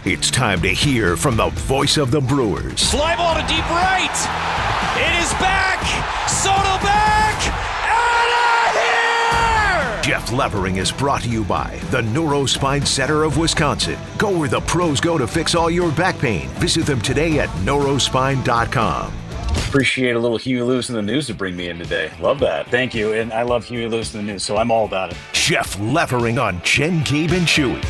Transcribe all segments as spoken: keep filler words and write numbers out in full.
It's time to hear from the voice of the Brewers. Fly ball to deep right. It is back. Soto back. Out of here! Jeff Levering is brought to you by the Neurospine Center of Wisconsin. Go where the pros go to fix all your back pain. Visit them today at neurospine dot com. Appreciate a little Huey Lewis in the news to bring me in today. Love that. Thank you. And I love Huey Lewis in the news, so I'm all about it. Jeff Levering on Jen, Gabe, and Chewy.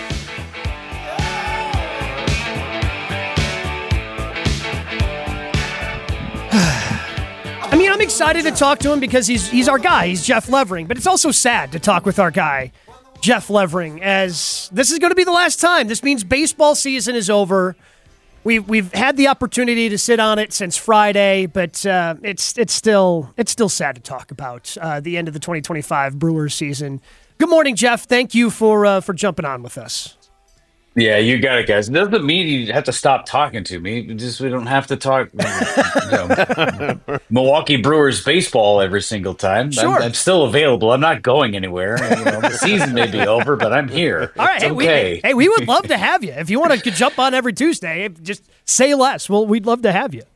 I mean, I'm excited to talk to him because he's he's our guy. He's Jeff Levering. But it's also sad to talk with our guy, Jeff Levering, as this is going to be the last time. This means baseball season is over. We've we've had the opportunity to sit on it since Friday, but uh, it's it's still it's still sad to talk about uh, the end of the twenty twenty-five Brewers season. Good morning, Jeff. Thank you for uh, for jumping on with us. Yeah, you got it, guys. It doesn't mean you have to stop talking to me. Just we don't have to talk you know, Milwaukee Brewers baseball every single time. Sure. I'm, I'm still available. I'm not going anywhere. You know, the season may be over, but I'm here. All right, it's hey, okay. we, hey, we would love to have you. If you want to jump on every Tuesday, just say less. Well, we'd love to have you.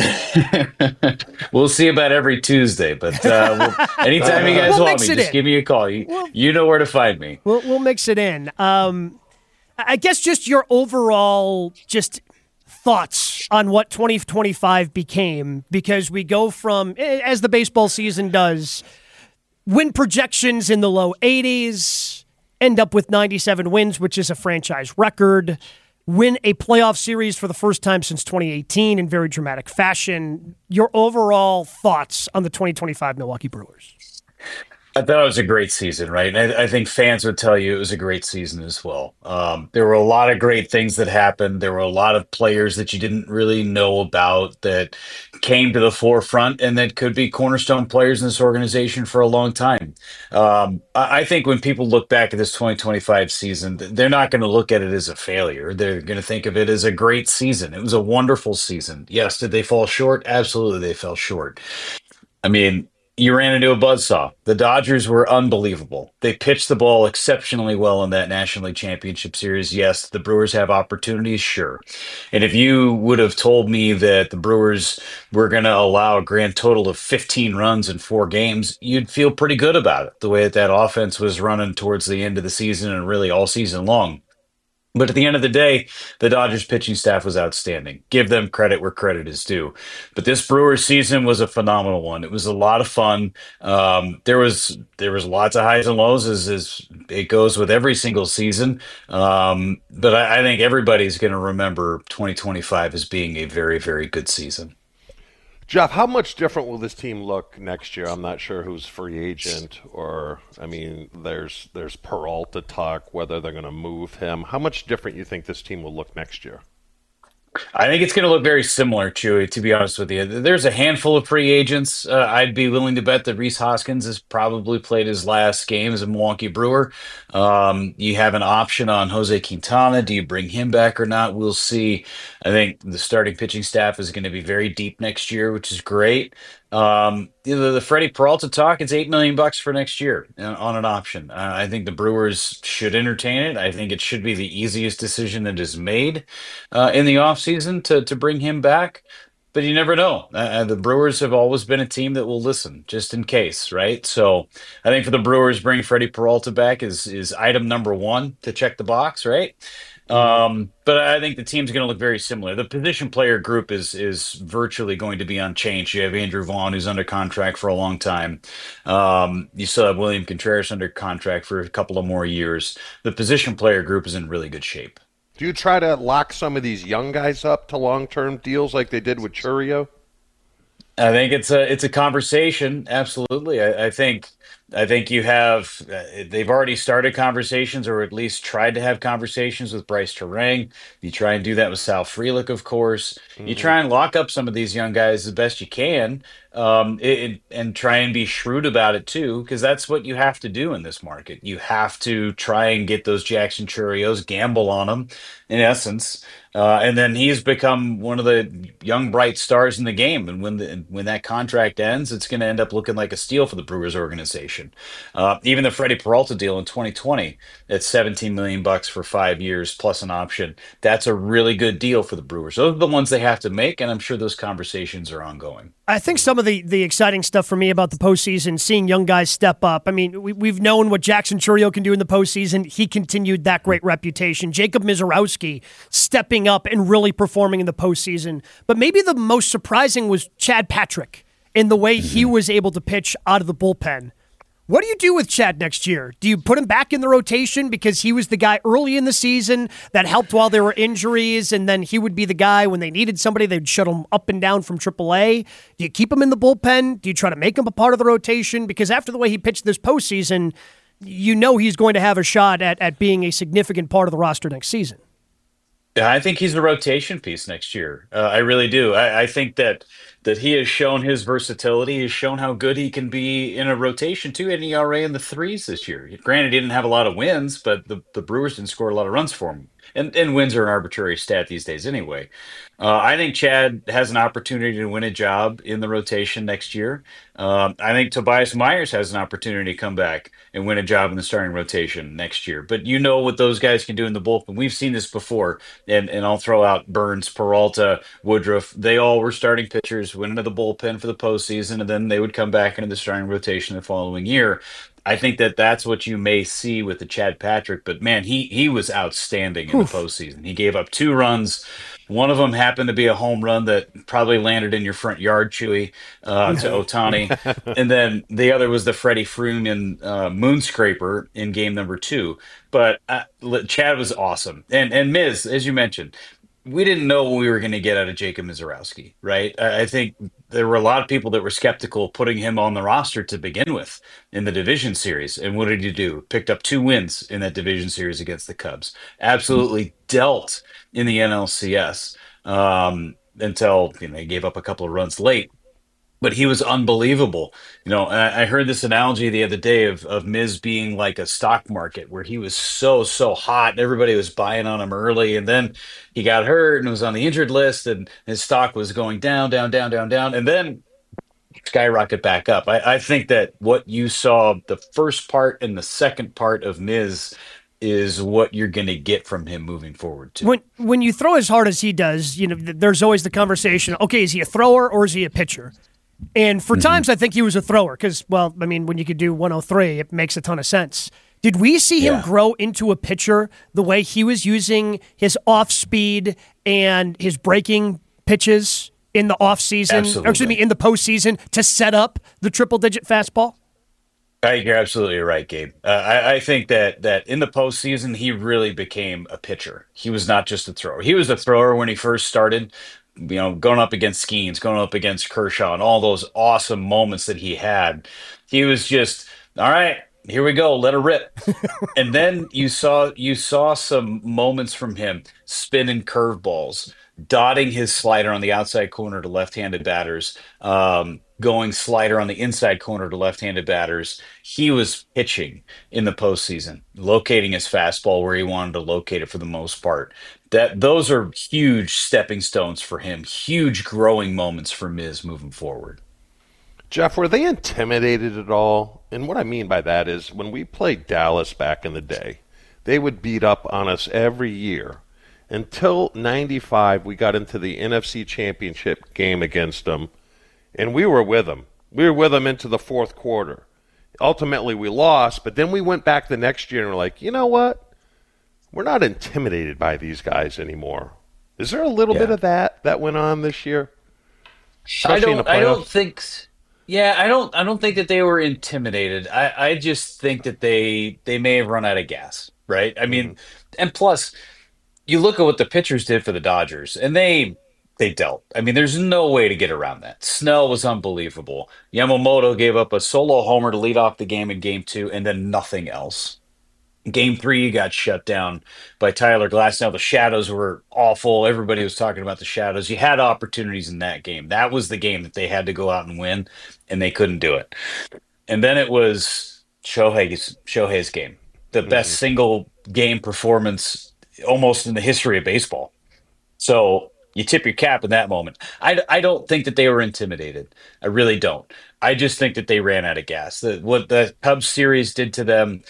We'll see about every Tuesday, but uh, we'll, anytime you guys We'll want mix me, it just in. give me a call. You, We'll- you know where to find me. We'll we'll mix it in. Um, I guess just your overall just thoughts on what twenty twenty-five became, because we go from, as the baseball season does, win projections in the low eighties, end up with ninety-seven wins, which is a franchise record, win a playoff series for the first time since twenty eighteen in very dramatic fashion. Your overall thoughts on the twenty twenty-five Milwaukee Brewers? I thought it was a great season, right? And I, I think fans would tell you it was a great season as well. Um, there were a lot of great things that happened. There were a lot of players that you didn't really know about that came to the forefront and that could be cornerstone players in this organization for a long time. Um, I, I think when people look back at this twenty twenty-five season, they're not going to look at it as a failure. They're going to think of it as a great season. It was a wonderful season. Yes, did they fall short? Absolutely, they fell short. I mean, you ran into a buzzsaw. The Dodgers were unbelievable. They pitched the ball exceptionally well in that National League Championship Series. Yes, the Brewers have opportunities, sure. And if you would have told me that the Brewers were going to allow a grand total of fifteen runs in four games, you'd feel pretty good about it, the way that that offense was running towards the end of the season and really all season long. But at the end of the day, the Dodgers pitching staff was outstanding. Give them credit where credit is due. But this Brewers season was a phenomenal one. It was a lot of fun. Um, there was there was lots of highs and lows, as, as it goes with every single season. Um, but I, I think everybody's going to remember twenty twenty-five as being a very, very good season. Jeff, how much different will this team look next year? I'm not sure who's free agent, or I mean, there's there's Peralta talk whether they're going to move him. How much different you think this team will look next year? I think it's going to look very similar, Chewy, to be honest with you. There's a handful of free agents. Uh, I'd be willing to bet that Rhys Hoskins has probably played his last game as a Milwaukee Brewer. Um, you have an option on Jose Quintana. Do you bring him back or not? We'll see. I think the starting pitching staff is going to be very deep next year, which is great. Um, you know, the Freddie Peralta talk, it's eight million bucks for next year on an option. Uh, I think the Brewers should entertain it. I think it should be the easiest decision that is made uh, in the offseason to, to bring him back. But you never know. Uh, the Brewers have always been a team that will listen just in case, right? So I think for the Brewers, bringing Freddie Peralta back is, is item number one to check the box, right? Um, but I think the team's going to look very similar. The position player group is is virtually going to be unchanged. You have Andrew Vaughn, who's under contract for a long time. Um, you still have William Contreras under contract for a couple of more years. The position player group is in really good shape. Do you try to lock some of these young guys up to long-term deals like they did with Churio? I think it's a it's a conversation. Absolutely. I, I think I think you have uh, they've already started conversations, or at least tried to have conversations with Bryce Terang. You try and do that with Sal Frelick, of course. Mm-hmm. You try and lock up some of these young guys as best you can. um, it, and try and be shrewd about it too, because that's what you have to do in this market. You have to try and get those Jackson Churios, gamble on them, in essence. Uh, and then he's become one of the young bright stars in the game. And when the when that contract ends, it's going to end up looking like a steal for the Brewers organization. Uh, even the Freddie Peralta deal in twenty twenty, at seventeen million bucks for five years plus an option. That's a really good deal for the Brewers. Those are the ones they have to make, and I'm sure those conversations are ongoing. I think some of the, the exciting stuff for me about the postseason, seeing young guys step up. I mean, we, we've known what Jackson Chourio can do in the postseason. He continued that great reputation. Jacob Misiorowski stepping up and really performing in the postseason. But maybe the most surprising was Chad Patrick in the way he was able to pitch out of the bullpen. What do you do with Chad next year? Do you put him back in the rotation because he was the guy early in the season that helped while there were injuries, and then he would be the guy when they needed somebody, they'd shut him up and down from triple A? Do you keep him in the bullpen? Do you try to make him a part of the rotation? Because after the way he pitched this postseason, you know he's going to have a shot at, at being a significant part of the roster next season. Yeah, I think he's a rotation piece next year. Uh, I really do. I, I think that that he has shown his versatility. He's shown how good he can be in a rotation too. An E R A in the threes this year. Granted, he didn't have a lot of wins, but the, the Brewers didn't score a lot of runs for him. And, and wins are an arbitrary stat these days anyway. Uh, I think Chad has an opportunity to win a job in the rotation next year. Um, I think Tobias Myers has an opportunity to come back and win a job in the starting rotation next year. But you know what those guys can do in the bullpen. We've seen this before. And, and I'll throw out Burns, Peralta, Woodruff. They all were starting pitchers, went into the bullpen for the postseason, and then they would come back into the starting rotation the following year. I think that that's what you may see with the Chad Patrick, but man, he he was outstanding in Oof. the postseason. He gave up two runs. One of them happened to be a home run that probably landed in your front yard, Chewy, uh, to Ohtani. And then the other was the Freddie Freeman uh, moonscraper in game number two. But uh, Chad was awesome. And, and Miz, as you mentioned, we didn't know what we were going to get out of Jacob Misiorowski, right? I think there were a lot of people that were skeptical putting him on the roster to begin with in the division series. And what did he do? Picked up two wins in that division series against the Cubs. Absolutely dealt in the N L C S um, until you know, he gave up a couple of runs late. But he was unbelievable. You know, I, I heard this analogy the other day of, of Miz being like a stock market where he was so, so hot and everybody was buying on him early. And then he got hurt and was on the injured list and his stock was going down, down, down, down, down. And then skyrocket back up. I, I think that what you saw, the first part and the second part of Miz is what you're going to get from him moving forward too. When when you throw as hard as he does, you know, there's always the conversation, okay, is he a thrower or is he a pitcher? And for mm-hmm. times, I think he was a thrower because, well, I mean, when you could do one oh three, it makes a ton of sense. Did we see him yeah. grow into a pitcher the way he was using his off-speed and his breaking pitches in the offseason, or excuse me, in the postseason to set up the triple-digit fastball? I think you're absolutely right, Gabe. Uh, I, I think that that in the postseason, he really became a pitcher. He was not just a thrower. He was a thrower when he first started. You know, going up against Skeens, going up against Kershaw, and all those awesome moments that he had. He was just, all right, here we go, let her rip. And then you saw you saw some moments from him spinning curveballs, dotting his slider on the outside corner to left-handed batters, um, going slider on the inside corner to left-handed batters. He was pitching in the postseason, locating his fastball where he wanted to locate it for the most part. That those are huge stepping stones for him, huge growing moments for Miz moving forward. Jeff, were they intimidated at all? And what I mean by that is when we played Dallas back in the day, they would beat up on us every year. Until ninety-five, we got into the N F C Championship game against them, and we were with them. We were with them into the fourth quarter. Ultimately, we lost, but then we went back the next year and we're like, you know what? We're not intimidated by these guys anymore. Is there a little yeah. bit of that that went on this year? Especially I don't. I don't think. Yeah, I don't. I don't think that they were intimidated. I, I just think that they they may have run out of gas. Right. I mean, mm-hmm. and plus, you look at what the pitchers did for the Dodgers, and they they dealt. I mean, there's no way to get around that. Snell was unbelievable. Yamamoto gave up a solo homer to lead off the game in game two, and then nothing else. Game three got shut down by Tyler Glass. Now the shadows were awful. Everybody was talking about the shadows. You had opportunities in that game. That was the game that they had to go out and win, and they couldn't do it. And then it was Shohei's Shohei's game, the mm-hmm. best single game performance almost in the history of baseball. So you tip your cap in that moment. I, I don't think that they were intimidated. I really don't. I just think that they ran out of gas. The, what the Cubs series did to them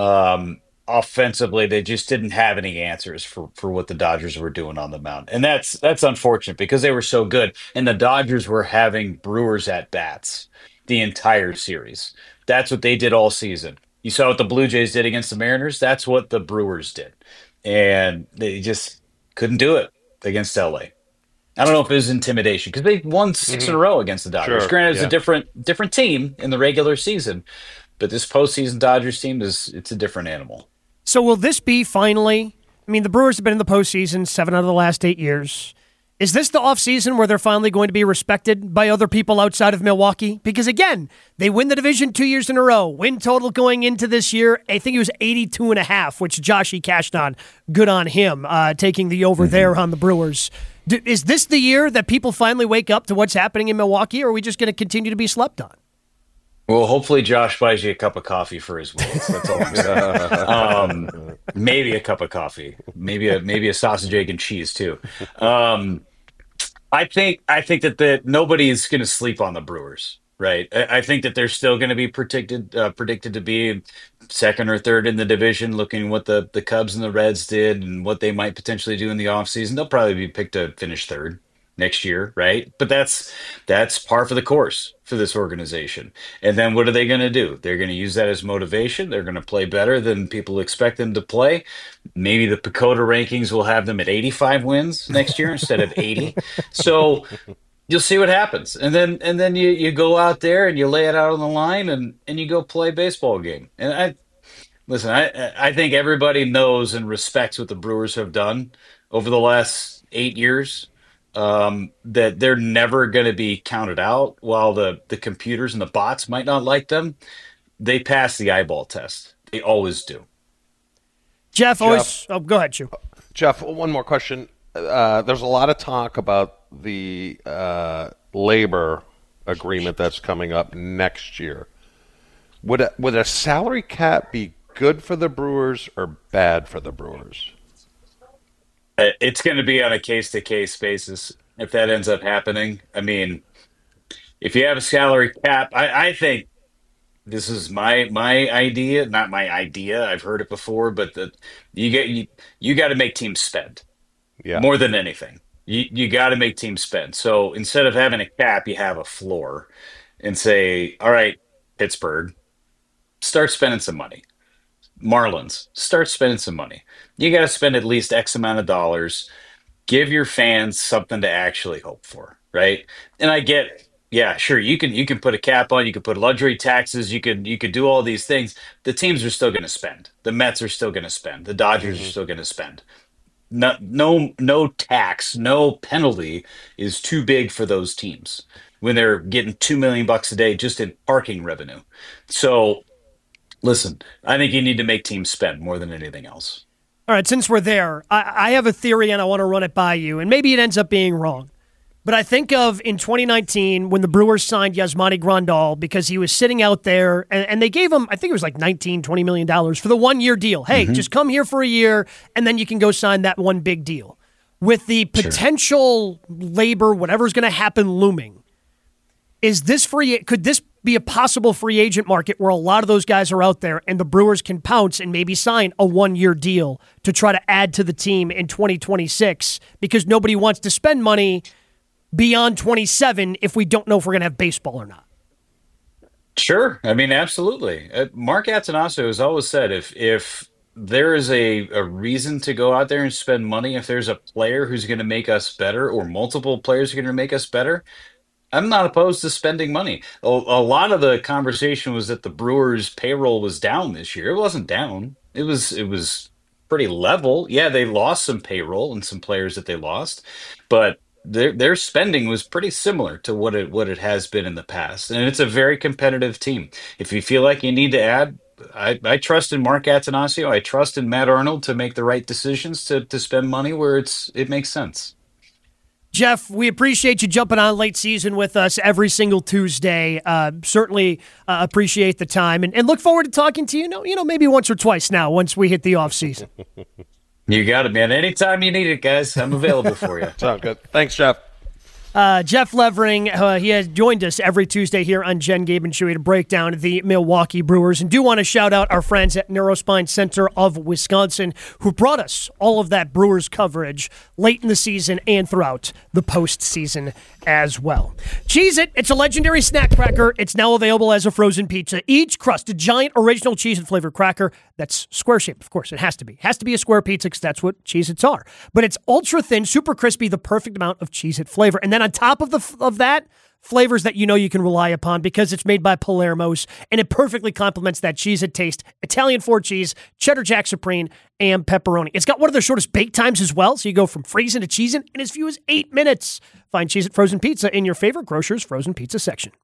um, offensively, they just didn't have any answers for, for what the Dodgers were doing on the mound. And that's that's unfortunate because they were so good. And the Dodgers were having Brewers at bats the entire series. That's what they did all season. You saw what the Blue Jays did against the Mariners. That's what the Brewers did. And they just couldn't do it against L A. I don't know if it was intimidation because they won six mm-hmm. in a row against the Dodgers. Sure. Granted, it's yeah. a different different team in the regular season, but this postseason Dodgers team is it's a different animal. So will this be finally? I mean, the Brewers have been in the postseason seven out of the last eight years. Is this the offseason where they're finally going to be respected by other people outside of Milwaukee? Because, again, they win the division two years in a row. Win total going into this year, I think it was eighty-two and a half, which Josh E. cashed on. Good on him, uh, taking the over mm-hmm. there on the Brewers. Do, is this the year that people finally wake up to what's happening in Milwaukee, or are we just going to continue to be slept on? Well, hopefully Josh buys you a cup of coffee for his wins. That's all I'm saying. um, maybe a cup of coffee. Maybe a maybe a sausage, egg, and cheese, too. Um I think I think that the, nobody's going to sleep on the Brewers, right? I, I think that they're still going to be predicted uh, predicted to be second or third in the division, looking what the, the Cubs and the Reds did and what they might potentially do in the offseason. They'll probably be picked to finish third next year, right? But that's that's par for the course for this organization. And then what are they going to do? They're going to use that as motivation. They're going to play better than people expect them to play. Maybe the Pacoda rankings will have them at eighty-five wins next year instead of eighty. So you'll see what happens. And then and then you, you go out there and you lay it out on the line and, and you go play a baseball game. And I listen, I I think everybody knows and respects what the Brewers have done over the last eight years. Um, that they're never going to be counted out. While the, the computers and the bots might not like them, they pass the eyeball test. They always do. Jeff, Jeff always. Oh, go ahead, Chu. Jeff, one more question. Uh, there's a lot of talk about the uh, labor agreement that's coming up next year. Would a, would a salary cap be good for the Brewers or bad for the Brewers? It's going to be on a case-to-case basis if that ends up happening. I mean, if you have a salary cap, I, I think this is my my idea, not my idea. I've heard it before, but the, you get you, you got to make teams spend yeah. more than anything. You you got to make teams spend. So instead of having a cap, you have a floor, and say, all right, Pittsburgh, start spending some money. Marlins, start spending some money. You got to spend at least X amount of dollars. Give your fans something to actually hope for, right? And I get, yeah, sure, you can you can put a cap on, you can put luxury taxes, you could you could do all these things. The teams are still going to spend. The Mets are still going to spend. The Dodgers mm-hmm. are still going to spend. No, no, no tax, no penalty is too big for those teams when they're getting two million bucks a day just in parking revenue. So. Listen, I think you need to make teams spend more than anything else. All right, since we're there, I, I have a theory and I want to run it by you, and maybe it ends up being wrong. But I think of in twenty nineteen when the Brewers signed Yasmani Grandal because he was sitting out there, and, and they gave him, I think it was like nineteen, twenty million dollars for the one-year deal. Hey, mm-hmm. just come here for a year, and then you can go sign that one big deal. With the potential sure. labor, whatever's going to happen looming, is this free? Could this be a possible free agent market where a lot of those guys are out there and the Brewers can pounce and maybe sign a one-year deal to try to add to the team in twenty twenty-six because nobody wants to spend money beyond twenty-seven if we don't know if we're going to have baseball or not? Sure. I mean, absolutely. Uh, Mark Attanasio has always said if if there is a, a reason to go out there and spend money, if there's a player who's going to make us better or multiple players who are going to make us better, I'm not opposed to spending money. A, a lot of the conversation was that the Brewers' payroll was down this year. It wasn't down. It was it was pretty level. Yeah, they lost some payroll and some players that they lost, but their their spending was pretty similar to what it what it has been in the past. And it's a very competitive team. If you feel like you need to add I, I trust in Mark Attanasio. I trust in Matt Arnold to make the right decisions to to spend money where it's it makes sense. Jeff, we appreciate you jumping on late season with us every single Tuesday. Uh, certainly uh, appreciate the time and, and look forward to talking to you, you know, you know, maybe once or twice now once we hit the off season. You got it, man. Anytime you need it, guys, I'm available for you. Sounds good. Thanks, Jeff. Uh, Jeff Levering, uh, he has joined us every Tuesday here on Jen Gaben Show to break down the Milwaukee Brewers. And do want to shout out our friends at Neurospine Center of Wisconsin who brought us all of that Brewers coverage late in the season and throughout the postseason as well. Cheez-It, it's a legendary snack cracker. It's now available as a frozen pizza. Each crust, a giant original Cheez-It flavored cracker that's square-shaped. Of course, it has to be. It has to be a square pizza because that's what Cheez-Its are. But it's ultra-thin, super crispy, the perfect amount of Cheez-It flavor. And then on top of the of that, flavors that you know you can rely upon because it's made by Palermo's, and it perfectly complements that Cheez-It taste. Italian four cheese, cheddar jack supreme, and pepperoni. It's got one of their shortest bake times as well, so you go from freezing to cheesing in as few as eight minutes. Find Cheez-It frozen pizza in your favorite grocer's frozen pizza section.